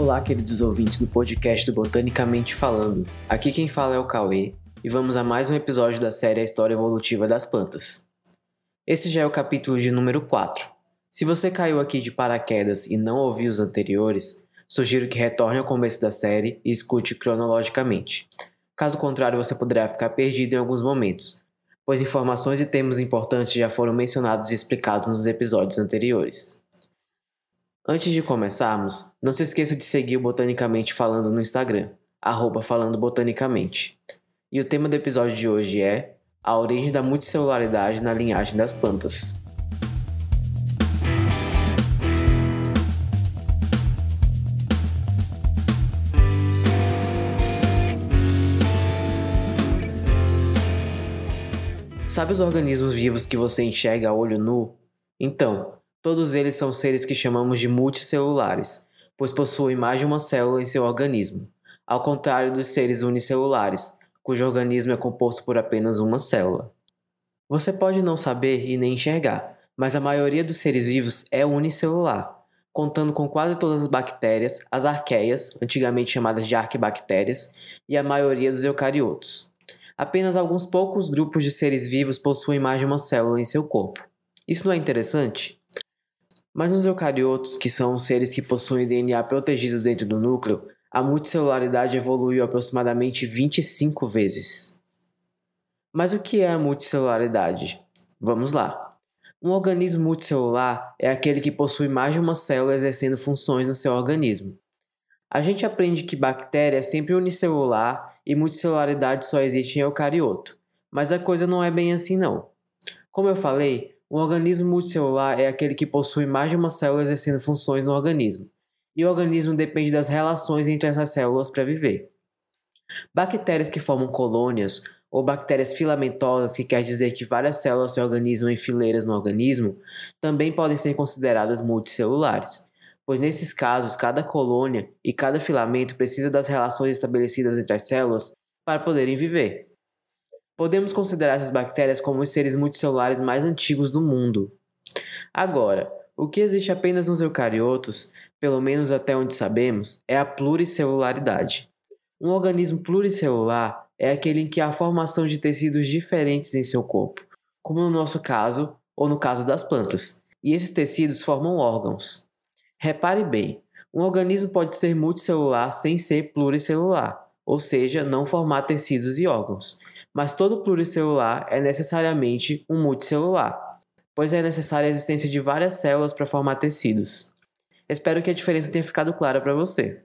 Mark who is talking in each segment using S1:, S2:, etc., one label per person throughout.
S1: Olá, queridos ouvintes do podcast do Botanicamente Falando. Aqui quem fala é o Cauê e vamos a mais um episódio da série A História Evolutiva das Plantas. Esse já é o capítulo de número 4. Se você caiu aqui de paraquedas e não ouviu os anteriores, sugiro que retorne ao começo da série e escute cronologicamente. Caso contrário, você poderá ficar perdido em alguns momentos, pois informações e termos importantes já foram mencionados e explicados nos episódios anteriores. Antes de começarmos, não se esqueça de seguir o Botanicamente Falando no Instagram, @falandobotanicamente. E o tema do episódio de hoje é a origem da multicelularidade na linhagem das plantas. Sabe os organismos vivos que você enxerga a olho nu? Então, todos eles são seres que chamamos de multicelulares, pois possuem mais de uma célula em seu organismo, ao contrário dos seres unicelulares, cujo organismo é composto por apenas uma célula. Você pode não saber e nem enxergar, mas a maioria dos seres vivos é unicelular, contando com quase todas as bactérias, as arqueias, antigamente chamadas de arquibactérias, e a maioria dos eucariotos. Apenas alguns poucos grupos de seres vivos possuem mais de uma célula em seu corpo. Isso não é interessante? Mas nos eucariotos, que são os seres que possuem DNA protegido dentro do núcleo, a multicelularidade evoluiu aproximadamente 25 vezes. Mas o que é a multicelularidade? Vamos lá. Um organismo multicelular é aquele que possui mais de uma célula exercendo funções no seu organismo. A gente aprende que bactéria é sempre unicelular e multicelularidade só existe em eucarioto, mas a coisa não é bem assim não. Como eu falei, um organismo multicelular é aquele que possui mais de uma célula exercendo funções no organismo, e o organismo depende das relações entre essas células para viver. Bactérias que formam colônias, ou bactérias filamentosas, que quer dizer que várias células se organizam em fileiras no organismo, também podem ser consideradas multicelulares, pois nesses casos cada colônia e cada filamento precisa das relações estabelecidas entre as células para poderem viver. Podemos considerar essas bactérias como os seres multicelulares mais antigos do mundo. Agora, o que existe apenas nos eucariotos, pelo menos até onde sabemos, é a pluricelularidade. Um organismo pluricelular é aquele em que há formação de tecidos diferentes em seu corpo, como no nosso caso ou no caso das plantas, e esses tecidos formam órgãos. Repare bem, um organismo pode ser multicelular sem ser pluricelular, ou seja, não formar tecidos e órgãos. Mas todo pluricelular é necessariamente um multicelular, pois é necessária a existência de várias células para formar tecidos. Espero que a diferença tenha ficado clara para você.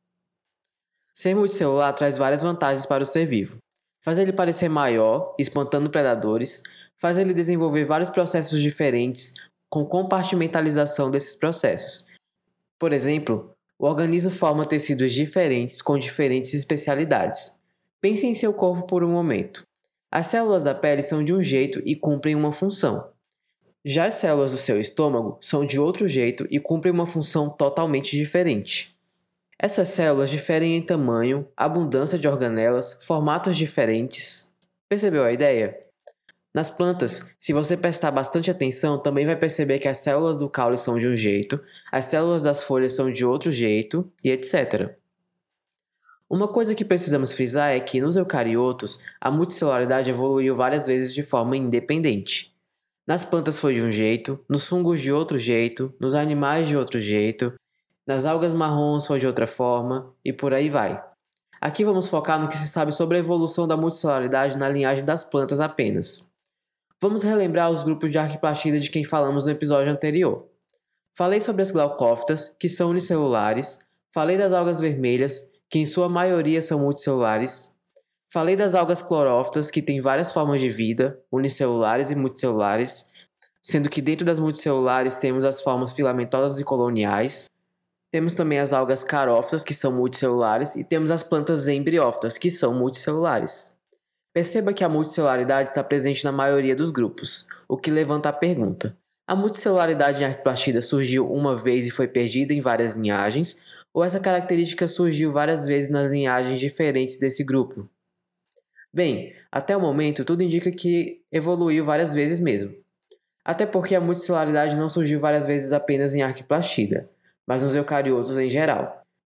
S1: Ser multicelular traz várias vantagens para o ser vivo. Faz ele parecer maior, espantando predadores, faz ele desenvolver vários processos diferentes com compartimentalização desses processos. Por exemplo, o organismo forma tecidos diferentes com diferentes especialidades. Pense em seu corpo por um momento. As células da pele são de um jeito e cumprem uma função. Já as células do seu estômago são de outro jeito e cumprem uma função totalmente diferente. Essas células diferem em tamanho, abundância de organelas, formatos diferentes. Percebeu a ideia? Nas plantas, se você prestar bastante atenção, também vai perceber que as células do caule são de um jeito, as células das folhas são de outro jeito e etc. Uma coisa que precisamos frisar é que nos eucariotos, a multicelularidade evoluiu várias vezes de forma independente. Nas plantas foi de um jeito, nos fungos de outro jeito, nos animais de outro jeito, nas algas marrons foi de outra forma e por aí vai. Aqui vamos focar no que se sabe sobre a evolução da multicelularidade na linhagem das plantas apenas. Vamos relembrar os grupos de arquiplastida de quem falamos no episódio anterior. Falei sobre as glaucófitas, que são unicelulares, falei das algas vermelhas, que em sua maioria são multicelulares. Falei das algas clorófitas, que têm várias formas de vida, unicelulares e multicelulares, sendo que dentro das multicelulares temos as formas filamentosas e coloniais. Temos também as algas carófitas, que são multicelulares, e temos as plantas embriófitas, que são multicelulares. Perceba que a multicelularidade está presente na maioria dos grupos, o que levanta a pergunta: a multicelularidade em arquiplastida surgiu uma vez e foi perdida em várias linhagens, ou essa característica surgiu várias vezes nas linhagens diferentes desse grupo? Bem, até o momento tudo indica que evoluiu várias vezes mesmo. Até porque a multicelularidade não surgiu várias vezes apenas em arquiplastida, mas nos eucariotos em geral.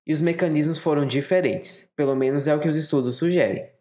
S1: e os mecanismos foram diferentes, pelo menos é o que os estudos sugerem.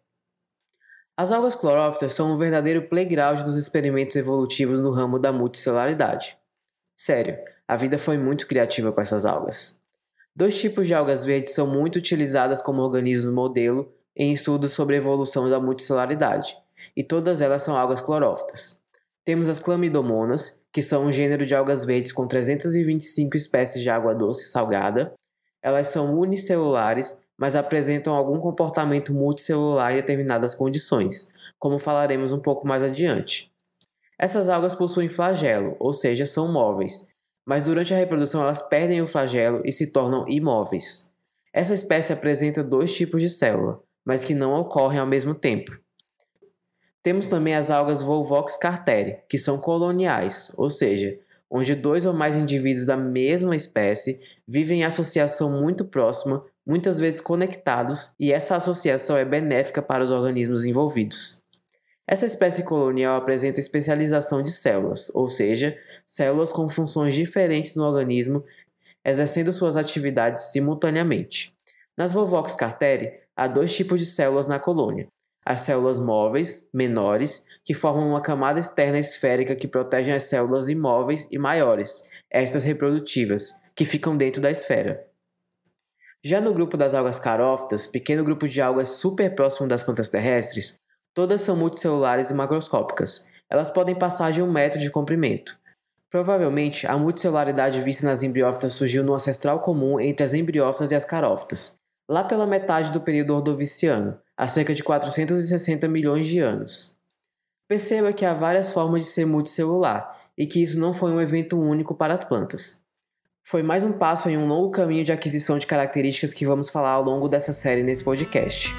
S1: As algas clorófitas são um verdadeiro playground dos experimentos evolutivos no ramo da multicelularidade. Sério, a vida foi muito criativa com essas algas. 2 tipos de algas verdes são muito utilizadas como organismos modelo em estudos sobre a evolução da multicelularidade, e todas elas são algas clorófitas. Temos as Chlamydomonas, que são um gênero de algas verdes com 325 espécies de água doce e salgada. Elas são unicelulares, mas apresentam algum comportamento multicelular em determinadas condições, como falaremos um pouco mais adiante. Essas algas possuem flagelo, ou seja, são móveis, mas durante a reprodução elas perdem o flagelo e se tornam imóveis. Essa espécie apresenta 2 tipos de célula, mas que não ocorrem ao mesmo tempo. Temos também as algas Volvox carteri, que são coloniais, ou seja, onde 2 ou mais indivíduos da mesma espécie vivem em associação muito próxima, muitas vezes conectados, e essa associação é benéfica para os organismos envolvidos. Essa espécie colonial apresenta especialização de células, ou seja, células com funções diferentes no organismo, exercendo suas atividades simultaneamente. Nas Volvox carteri, há 2 tipos de células na colônia. As células móveis, menores, que formam uma camada externa esférica que protegem as células imóveis e maiores, estas reprodutivas, que ficam dentro da esfera. Já no grupo das algas carófitas, pequeno grupo de algas super próximo das plantas terrestres, todas são multicelulares e macroscópicas. Elas podem passar de 1 metro de comprimento. Provavelmente, a multicelularidade vista nas embriófitas surgiu no ancestral comum entre as embriófitas e as carófitas, lá pela metade do período ordoviciano, há cerca de 460 milhões de anos. Perceba que há várias formas de ser multicelular e que isso não foi um evento único para as plantas. Foi mais um passo em um longo caminho de aquisição de características que vamos falar ao longo dessa série nesse podcast.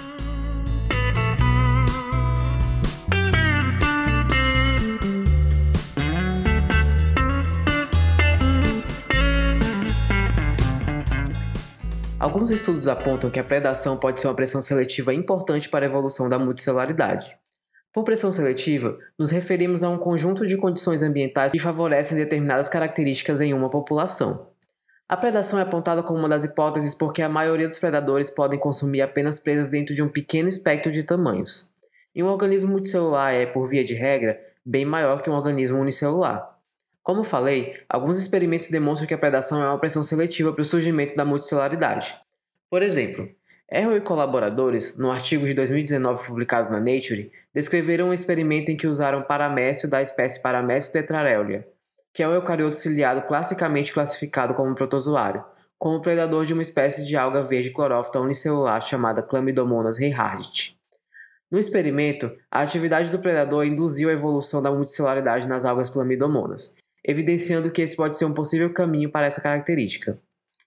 S1: Alguns estudos apontam que a predação pode ser uma pressão seletiva importante para a evolução da multicelularidade. Por pressão seletiva, nos referimos a um conjunto de condições ambientais que favorecem determinadas características em uma população. A predação é apontada como uma das hipóteses porque a maioria dos predadores podem consumir apenas presas dentro de um pequeno espectro de tamanhos. E um organismo multicelular é, por via de regra, bem maior que um organismo unicelular. Como falei, alguns experimentos demonstram que a predação é uma pressão seletiva para o surgimento da multicelularidade. Por exemplo, Errol e colaboradores, num artigo de 2019 publicado na Nature, descreveram um experimento em que usaram paramécio da espécie Paramécio tetrarelia, que é um eucarioto ciliado classicamente classificado como protozoário, como predador de uma espécie de alga verde clorófita unicelular chamada Chlamydomonas reihardtii. No experimento, a atividade do predador induziu a evolução da multicelularidade nas algas Chlamydomonas, evidenciando que esse pode ser um possível caminho para essa característica.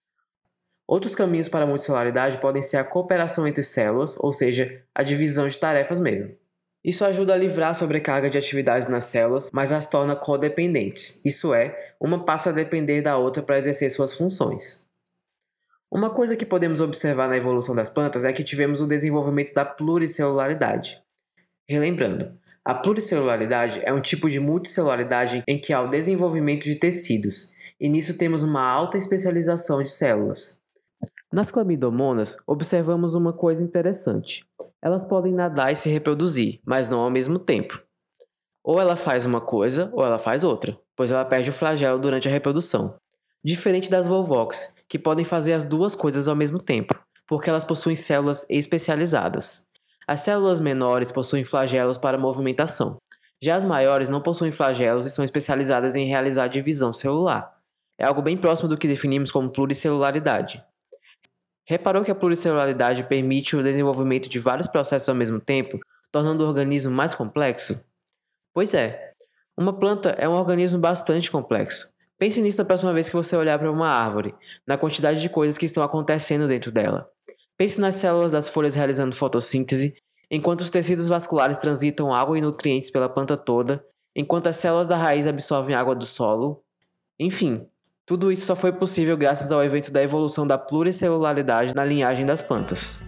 S1: Outros caminhos para a multicelularidade podem ser a cooperação entre células, ou seja, a divisão de tarefas mesmo. Isso ajuda a livrar a sobrecarga de atividades nas células, mas as torna codependentes, isso é, uma passa a depender da outra para exercer suas funções. Uma coisa que podemos observar na evolução das plantas é que tivemos o desenvolvimento da pluricelularidade. Relembrando, a pluricelularidade é um tipo de multicelularidade em que há o desenvolvimento de tecidos, e nisso temos uma alta especialização de células. Nas Chlamydomonas, observamos uma coisa interessante. Elas podem nadar e se reproduzir, mas não ao mesmo tempo. Ou ela faz uma coisa, ou ela faz outra, pois ela perde o flagelo durante a reprodução. Diferente das Volvox, que podem fazer as 2 coisas ao mesmo tempo, porque elas possuem células especializadas. As células menores possuem flagelos para movimentação. Já as maiores não possuem flagelos e são especializadas em realizar divisão celular. É algo bem próximo do que definimos como pluricelularidade. Reparou que a pluricelularidade permite o desenvolvimento de vários processos ao mesmo tempo, tornando o organismo mais complexo? Pois é, uma planta é um organismo bastante complexo. Pense nisso na próxima vez que você olhar para uma árvore, na quantidade de coisas que estão acontecendo dentro dela. Pense nas células das folhas realizando fotossíntese, enquanto os tecidos vasculares transitam água e nutrientes pela planta toda, enquanto as células da raiz absorvem água do solo. Enfim, tudo isso só foi possível graças ao evento da evolução da pluricelularidade na linhagem das plantas.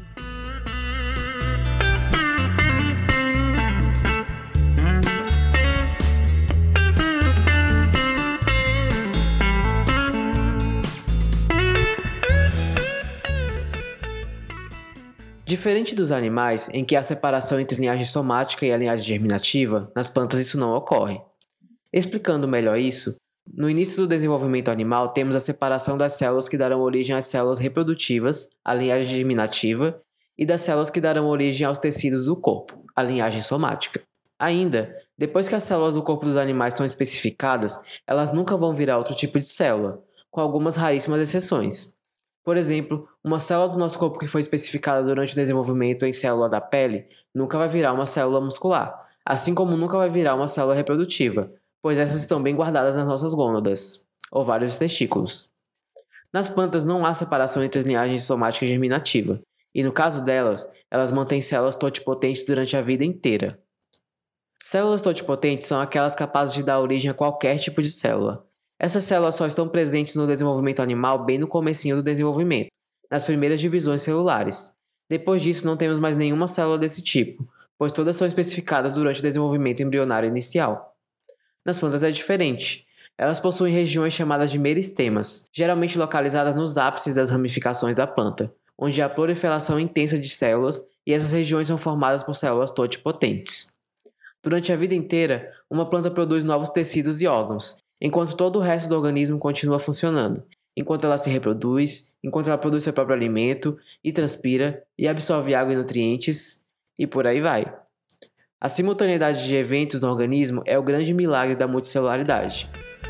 S1: Diferente dos animais, em que há separação entre linhagem somática e a linhagem germinativa, nas plantas isso não ocorre. Explicando melhor isso, no início do desenvolvimento animal temos a separação das células que darão origem às células reprodutivas, a linhagem germinativa, e das células que darão origem aos tecidos do corpo, a linhagem somática. Ainda, depois que as células do corpo dos animais são especificadas, elas nunca vão virar outro tipo de célula, com algumas raríssimas exceções. Por exemplo, uma célula do nosso corpo que foi especificada durante o desenvolvimento em célula da pele nunca vai virar uma célula muscular, assim como nunca vai virar uma célula reprodutiva, pois essas estão bem guardadas nas nossas gônadas, ovários e testículos. Nas plantas não há separação entre as linhagens somática e germinativa, e no caso delas, elas mantêm células totipotentes durante a vida inteira. Células totipotentes são aquelas capazes de dar origem a qualquer tipo de célula. Essas células só estão presentes no desenvolvimento animal bem no comecinho do desenvolvimento, nas primeiras divisões celulares. Depois disso não temos mais nenhuma célula desse tipo, pois todas são especificadas durante o desenvolvimento embrionário inicial. Nas plantas é diferente. Elas possuem regiões chamadas de meristemas, geralmente localizadas nos ápices das ramificações da planta, onde há proliferação intensa de células e essas regiões são formadas por células totipotentes. Durante a vida inteira, uma planta produz novos tecidos e órgãos, enquanto todo o resto do organismo continua funcionando, enquanto ela se reproduz, enquanto ela produz seu próprio alimento, e transpira, e absorve água e nutrientes, e por aí vai. A simultaneidade de eventos no organismo é o grande milagre da multicelularidade.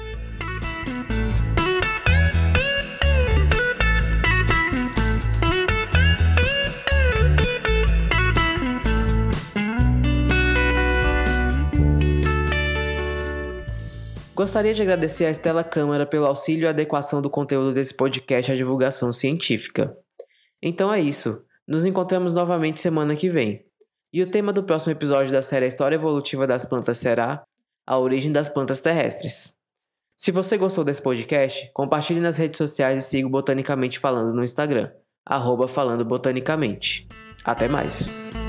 S1: Gostaria de agradecer a Estela Câmara pelo auxílio e adequação do conteúdo desse podcast à divulgação científica. Então é isso, nos encontramos novamente semana que vem. E o tema do próximo episódio da série A História Evolutiva das Plantas será A Origem das Plantas Terrestres. Se você gostou desse podcast, compartilhe nas redes sociais e siga o Botanicamente Falando no Instagram, @FalandoBotanicamente. Até mais!